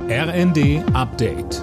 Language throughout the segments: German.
RND Update.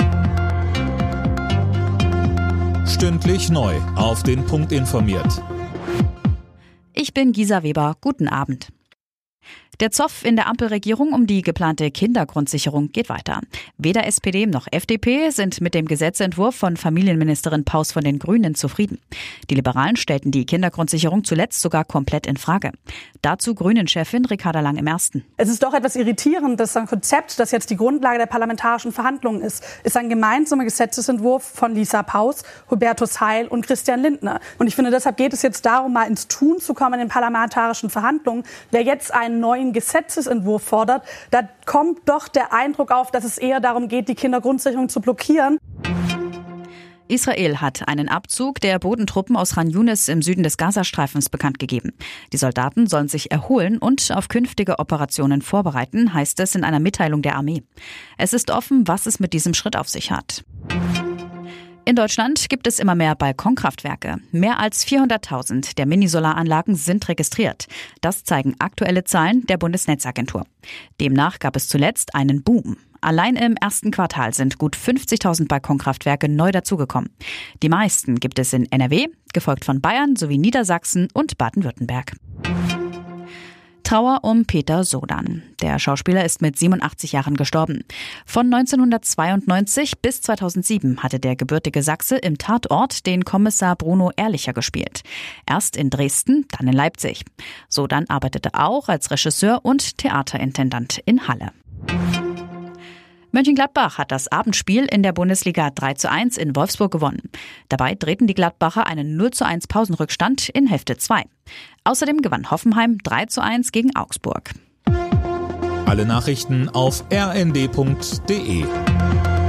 Stündlich neu auf den Punkt informiert. Ich bin Gisa Weber. Guten Abend. Der Zoff in der Ampelregierung um die geplante Kindergrundsicherung geht weiter. Weder SPD noch FDP sind mit dem Gesetzentwurf von Familienministerin Paus von den Grünen zufrieden. Die Liberalen stellten die Kindergrundsicherung zuletzt sogar komplett in Frage. Dazu Grünen-Chefin Ricarda Lang im Ersten. Es ist doch etwas irritierend, dass ein Konzept, das jetzt die Grundlage der parlamentarischen Verhandlungen ist ein gemeinsamer Gesetzesentwurf von Lisa Paus, Hubertus Heil und Christian Lindner. Und ich finde, deshalb geht es jetzt darum, mal ins Tun zu kommen in den parlamentarischen Verhandlungen. Wer jetzt einen neuen Gesetzesentwurf fordert, da kommt doch der Eindruck auf, dass es eher darum geht, die Kindergrundsicherung zu blockieren. Israel hat einen Abzug der Bodentruppen aus Khan Yunis im Süden des Gazastreifens bekannt gegeben. Die Soldaten sollen sich erholen und auf künftige Operationen vorbereiten, heißt es in einer Mitteilung der Armee. Es ist offen, was es mit diesem Schritt auf sich hat. In Deutschland gibt es immer mehr Balkonkraftwerke. Mehr als 400.000 der Minisolaranlagen sind registriert. Das zeigen aktuelle Zahlen der Bundesnetzagentur. Demnach gab es zuletzt einen Boom. Allein im ersten Quartal sind gut 50.000 Balkonkraftwerke neu dazugekommen. Die meisten gibt es in NRW, gefolgt von Bayern sowie Niedersachsen und Baden-Württemberg. Trauer um Peter Sodan. Der Schauspieler ist mit 87 Jahren gestorben. Von 1992 bis 2007 hatte der gebürtige Sachse im Tatort den Kommissar Bruno Ehrlicher gespielt. Erst in Dresden, dann in Leipzig. Sodan arbeitete auch als Regisseur und Theaterintendant in Halle. Mönchengladbach hat das Abendspiel in der Bundesliga 3:1 in Wolfsburg gewonnen. Dabei drehten die Gladbacher einen 0:1 Pausenrückstand in Hälfte 2. Außerdem gewann Hoffenheim 3:1 gegen Augsburg. Alle Nachrichten auf rnd.de.